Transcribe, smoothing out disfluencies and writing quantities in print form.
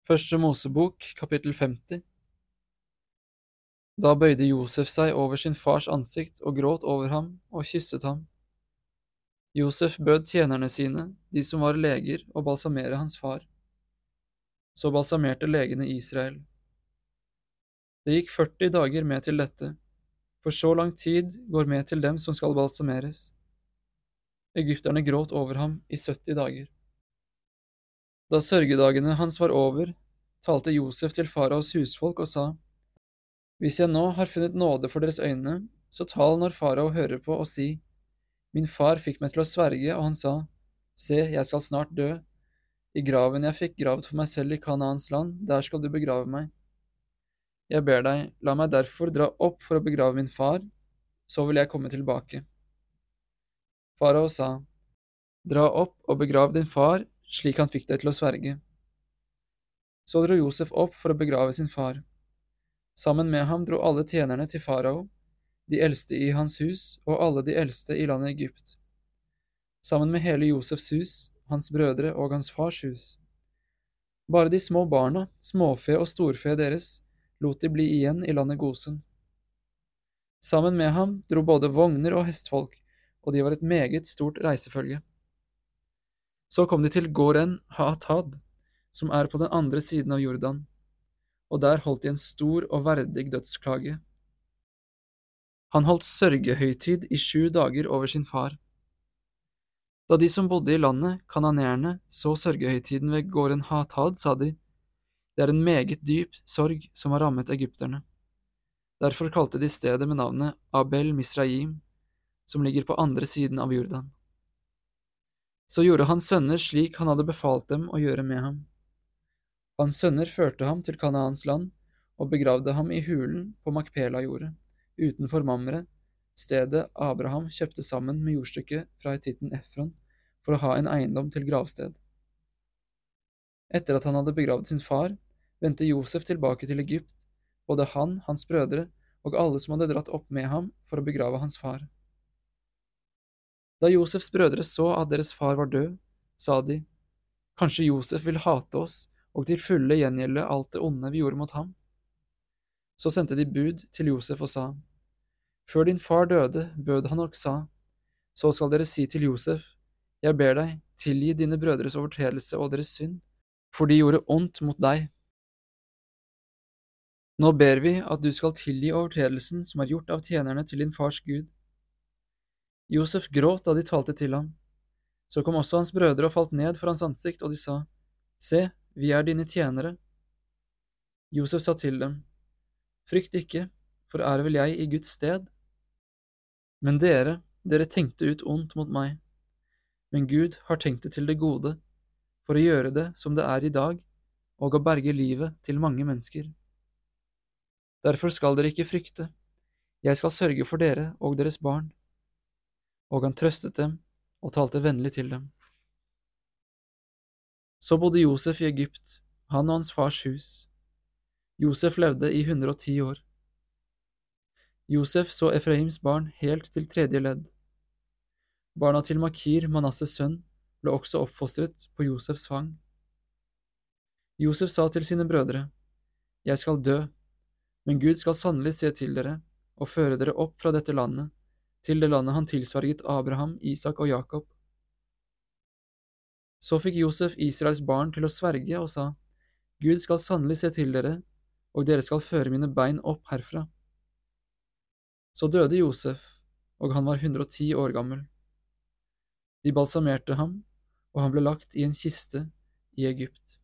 Første Mosebok, kapittel 50. Da bøyde Josef seg over sin fars ansikt og gråt over ham og kysset ham. Josef bød tjenerne sine, de som var leger, å balsamere hans far. Så balsamerte legene Israel. Det gikk 40 dager med til dette, for så lang tid går med til dem som skal balsameres. Egypterne gråt over ham i 70 dager. Da sørgedagene hans var over, talte Josef til faraos husfolk og sa, «Hvis jeg nå har funnet nåde for deres øyne, så tal når farao hører på og si, min far fikk meg til å sverge, og han sa, se, jeg skal snart dø. I graven jeg fikk gravd for meg selv i Kanaans land, der skal du begrave meg. Jeg ber deg, la meg derfor dra opp for å begrave min far, så vil jeg komme tilbake. Farao sa, dra opp og begrav din far, slik han fikk deg til å sverge. Så dro Josef opp for å begrave sin far. Sammen med ham dro alle tjenerne til farao, de eldste i hans hus og alle de eldste i landet Egypt. Sammen med hele Josefs hus, hans brødre og hans fars hus. Bare de små barna, småfe og storfe deres, lot de bli igjen i landet Gosen. Sammen med ham dro både vogner og hestfolk, og de var et meget stort reisefølge. Så kom de til Goren Haatad, som er på den andre siden av Jordan, og der holdt de en stor og verdig dødsklage. Han holdt sørgehøytid i 7 dager over sin far. Da de som bodde i landet, kananeerne, så sørgehøytiden ved Goren Haatad, sa de, det er en meget dyp sorg som har rammet egypterne. Derfor kalte de stedet med navnet Abel Misraim, som ligger på andre siden av Jordan. Så gjorde hans sønner slik han hadde befalt dem å gjøre med ham. Hans sønner førte ham til Kanaans land og begravde ham i hulen på Makpela-jordet, utenfor Mamre, stedet Abraham kjøpte sammen med jordstykket fra hetitten Efron for å ha en eiendom til gravsted. Etter at han hadde begravd sin far, vendte Josef tilbake til Egypt, både han, hans brødre og alle som hadde dratt opp med ham for å begrave hans far. Da Josefs brødre så at deres far var død, sa de, kanskje Josef vil hate oss og til fulle gjengjelde alt det onde vi gjorde mot ham. Så sendte de bud til Josef og sa, før din far døde, bød han og sa, så skal dere si til Josef, jeg ber deg, tilgi dine brødres overtredelse og deres synd, for de gjorde ondt mot deg. Nå ber vi at du skal tilgi overtredelsen som er gjort av tjenerne til din fars Gud. Josef gråt da de talte til ham. Så kom også hans brødre og falt ned for hans ansikt, og de sa, se, vi er dine tjenere. Josef sa til dem, frykt ikke, for er vel jeg i Guds sted? Men dere tenkte ut ondt mot meg. Men Gud har tenkt det til det gode, for å gjøre det som det er i dag, og å berge livet til mange mennesker. Derfor skal dere ikke frykte, jeg skal sørge for dere og deres barn. Og han trøstet dem og talte vennlig til dem. Så bodde Josef i Egypt, han og hans fars hus. Josef levde i 110 år. Josef så Efraims barn helt til 3. ledd. Barna til Makir, Manasses sønn, ble også oppfostret på Josefs fang. Josef sa til sine brødre, jeg skal dø, men Gud skal sannelig se til dere og føre dere opp fra dette landet, til det landet han tilsverget Abraham, Isak og Jakob. Så fikk Josef Israels barn til å sverge og sa, Gud skal sannelig se til dere, og dere skal føre mine bein opp herfra. Så døde Josef, og han var 110 år gammel. De balsamerte ham, og han ble lagt i en kiste i Egypt.